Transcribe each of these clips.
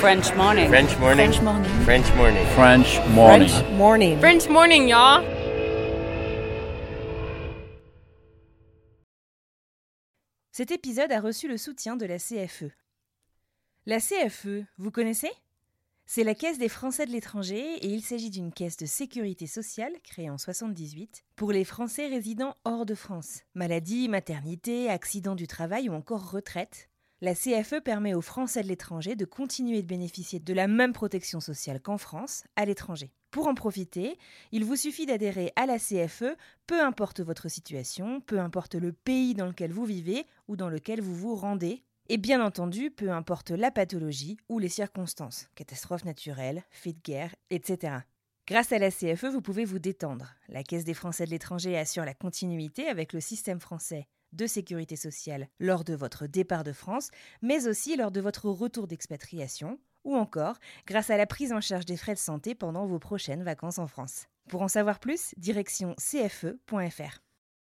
French morning. French morning. French morning. French morning. French morning. French morning. French morning, y'all. Cet épisode a reçu le soutien de la CFE. La CFE, vous connaissez ? C'est la Caisse des Français de l'étranger et il s'agit d'une caisse de sécurité sociale créée en 1978 pour les Français résidant hors de France. Maladie, maternité, accident du travail ou encore retraite. La CFE permet aux Français de l'étranger de continuer de bénéficier de la même protection sociale qu'en France, à l'étranger. Pour en profiter, il vous suffit d'adhérer à la CFE, peu importe votre situation, peu importe le pays dans lequel vous vivez ou dans lequel vous vous rendez, et bien entendu, peu importe la pathologie ou les circonstances, catastrophes naturelles, faits de guerre, etc. Grâce à la CFE, vous pouvez vous détendre. La Caisse des Français de l'étranger assure la continuité avec le système français de sécurité sociale lors de votre départ de France, mais aussi lors de votre retour d'expatriation, ou encore grâce à la prise en charge des frais de santé pendant vos prochaines vacances en France. Pour en savoir plus, direction cfe.fr.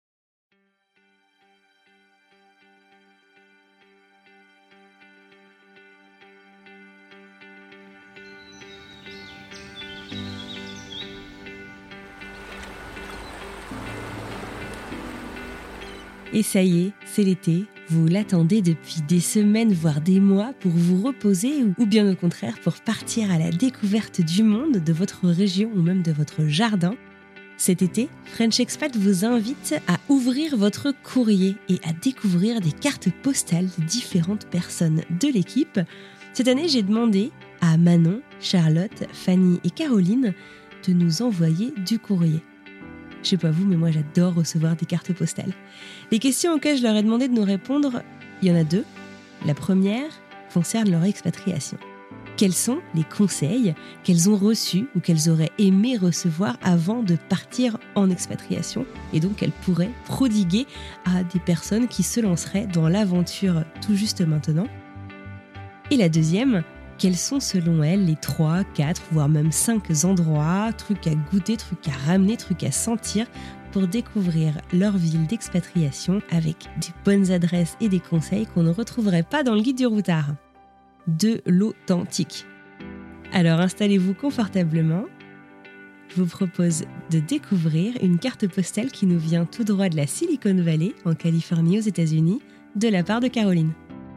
Et ça y est, c'est l'été, vous l'attendez depuis des semaines voire des mois pour vous reposer ou bien au contraire pour partir à la découverte du monde, de votre région ou même de votre jardin. Cet été, French Expat vous invite à ouvrir votre courrier et à découvrir des cartes postales de différentes personnes de l'équipe. Cette année, j'ai demandé à Manon, Charlotte, Fanny et Caroline de nous envoyer du courrier. Je sais pas vous, mais moi j'adore recevoir des cartes postales. Les questions auxquelles je leur ai demandé de nous répondre, il y en a deux. La première concerne leur expatriation. Quels sont les conseils qu'elles ont reçus ou qu'elles auraient aimé recevoir avant de partir en expatriation et donc qu'elles pourraient prodiguer à des personnes qui se lanceraient dans l'aventure tout juste maintenant. Et la deuxième, quels sont selon elles les 3, 4, voire même 5 endroits, trucs à goûter, trucs à ramener, trucs à sentir pour découvrir leur ville d'expatriation avec des bonnes adresses et des conseils qu'on ne retrouverait pas dans le guide du routard. De l'authentique. Alors installez-vous confortablement. Je vous propose de découvrir une carte postale qui nous vient tout droit de la Silicon Valley, en Californie, aux États-Unis, de la part de Caroline.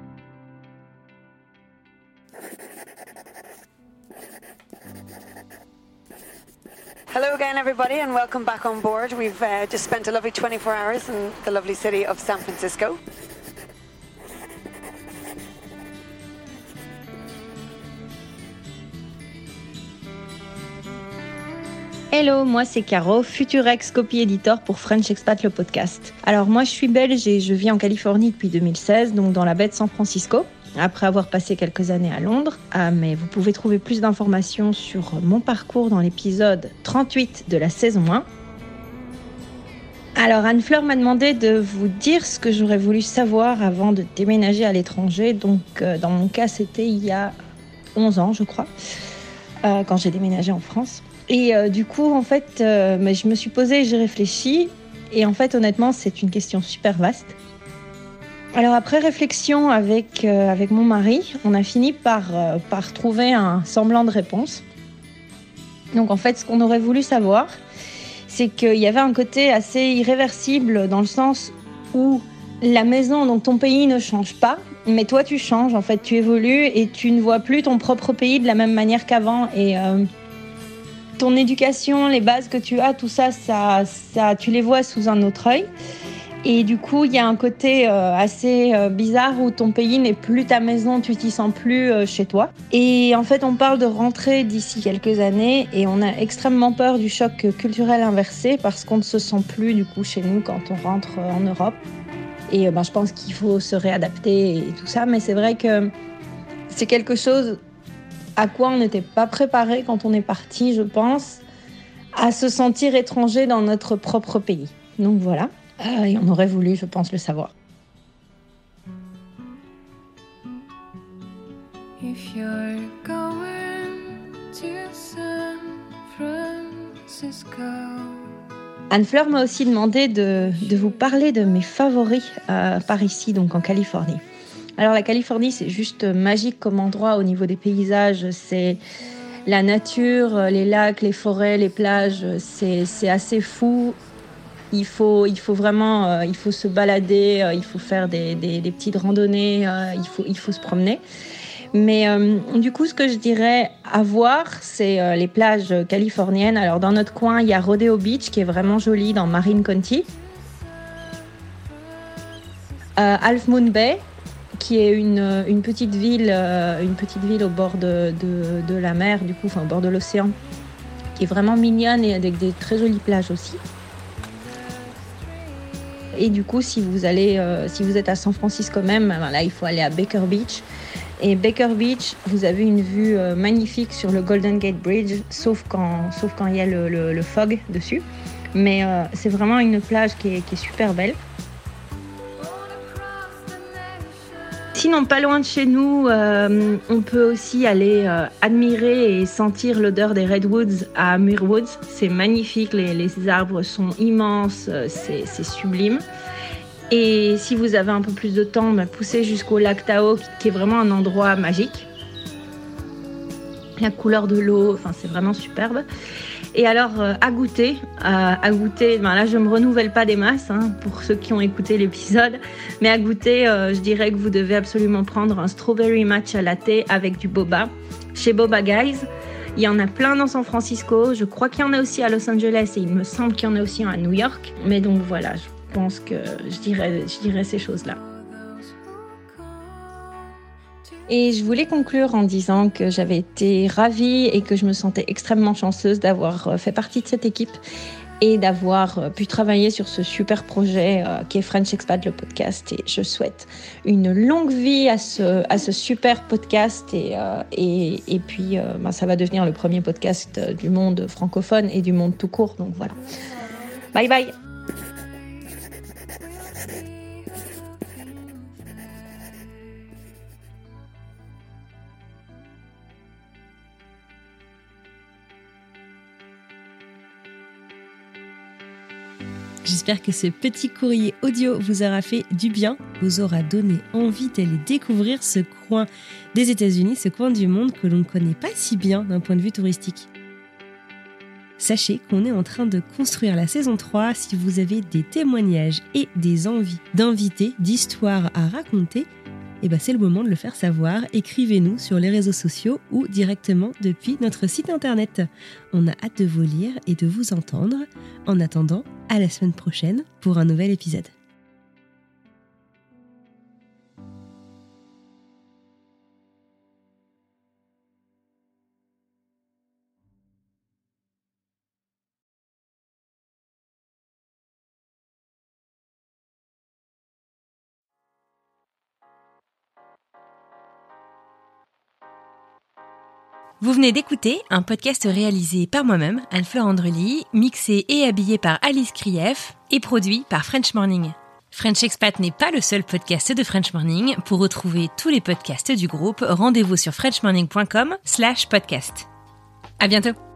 Hello again, everybody, and welcome back on board. We've just spent a lovely 24 hours in the lovely city of San Francisco. Hello, moi c'est Caro, futur ex-copy-éditeur pour French Expat le podcast. Alors moi je suis belge et je vis en Californie depuis 2016, donc dans la baie de San Francisco, après avoir passé quelques années à Londres. Mais vous pouvez trouver plus d'informations sur mon parcours dans l'épisode 38 de la saison 1. Alors Anne-Fleur m'a demandé de vous dire ce que j'aurais voulu savoir avant de déménager à l'étranger. Donc dans mon cas c'était il y a 11 ans je crois, quand j'ai déménagé en France. Et du coup en fait je me suis posée et j'ai réfléchi. Et en fait honnêtement c'est une question super vaste. Alors après réflexion avec mon mari, on a fini par trouver un semblant de réponse. Donc en fait, ce qu'on aurait voulu savoir, c'est qu'il y avait un côté assez irréversible dans le sens où la maison, donc ton pays ne change pas, mais toi tu changes, en fait tu évolues et tu ne vois plus ton propre pays de la même manière qu'avant. Et ton éducation, les bases que tu as, tout ça, tu les vois sous un autre œil. Et du coup, il y a un côté assez bizarre où ton pays n'est plus ta maison, tu t'y sens plus chez toi. Et en fait, on parle de rentrer d'ici quelques années et on a extrêmement peur du choc culturel inversé parce qu'on ne se sent plus du coup chez nous quand on rentre en Europe. Et je pense qu'il faut se réadapter et tout ça, mais c'est vrai que c'est quelque chose à quoi on n'était pas préparé quand on est parti, je pense, à se sentir étranger dans notre propre pays. Donc voilà. Et on aurait voulu, je pense, le savoir. If you're going to San Francisco. Anne-Fleur m'a aussi demandé de vous parler de mes favoris par ici, donc en Californie. Alors la Californie, c'est juste magique comme endroit au niveau des paysages. C'est la nature, les lacs, les forêts, les plages. C'est assez fou. Il faut vraiment, il faut se balader, il faut faire des petites randonnées, il faut se promener. Mais du coup, ce que je dirais à voir, c'est les plages californiennes. Alors dans notre coin, il y a Rodeo Beach qui est vraiment joli dans Marin County. Half Moon Bay, qui est une petite ville au bord de la mer, du coup, enfin au bord de l'océan, qui est vraiment mignonne et avec des très jolies plages aussi. Et du coup, si vous êtes à San Francisco même, là, il faut aller à Baker Beach. Et Baker Beach, vous avez une vue magnifique sur le Golden Gate Bridge, sauf quand il y a le fog dessus. Mais c'est vraiment une plage qui est super belle. Sinon, pas loin de chez nous, on peut aussi aller admirer et sentir l'odeur des Redwoods à Muir Woods. C'est magnifique, les arbres sont immenses, c'est sublime. Et si vous avez un peu plus de temps, poussez jusqu'au lac Tahoe, qui est vraiment un endroit magique. La couleur de l'eau, c'est vraiment superbe. Et alors, à goûter, là je ne me renouvelle pas des masses, pour ceux qui ont écouté l'épisode, mais à goûter, je dirais que vous devez absolument prendre un strawberry matcha latte avec du boba chez Boba Guys. Il y en a plein dans San Francisco, je crois qu'il y en a aussi à Los Angeles et il me semble qu'il y en a aussi à New York. Mais donc voilà, je pense que je dirais ces choses-là. Et je voulais conclure en disant que j'avais été ravie et que je me sentais extrêmement chanceuse d'avoir fait partie de cette équipe et d'avoir pu travailler sur ce super projet qui est French Expat, le podcast. Et je souhaite une longue vie à ce super podcast et puis ça va devenir le premier podcast du monde francophone et du monde tout court. Donc voilà. Bye bye. J'espère que ce petit courrier audio vous aura fait du bien, vous aura donné envie d'aller découvrir ce coin des États-Unis, ce coin du monde que l'on ne connaît pas si bien d'un point de vue touristique. Sachez qu'on est en train de construire la saison 3. Si vous avez des témoignages et des envies d'invités, d'histoires à raconter, c'est le moment de le faire savoir. Écrivez-nous sur les réseaux sociaux ou directement depuis notre site internet. On a hâte de vous lire et de vous entendre. En attendant, à la semaine prochaine pour un nouvel épisode. Vous venez d'écouter un podcast réalisé par moi-même, Anne-Fleur Andrely, mixé et habillé par Alice Krief et produit par French Morning. French Expat n'est pas le seul podcast de French Morning. Pour retrouver tous les podcasts du groupe, rendez-vous sur frenchmorning.com/podcast. À bientôt!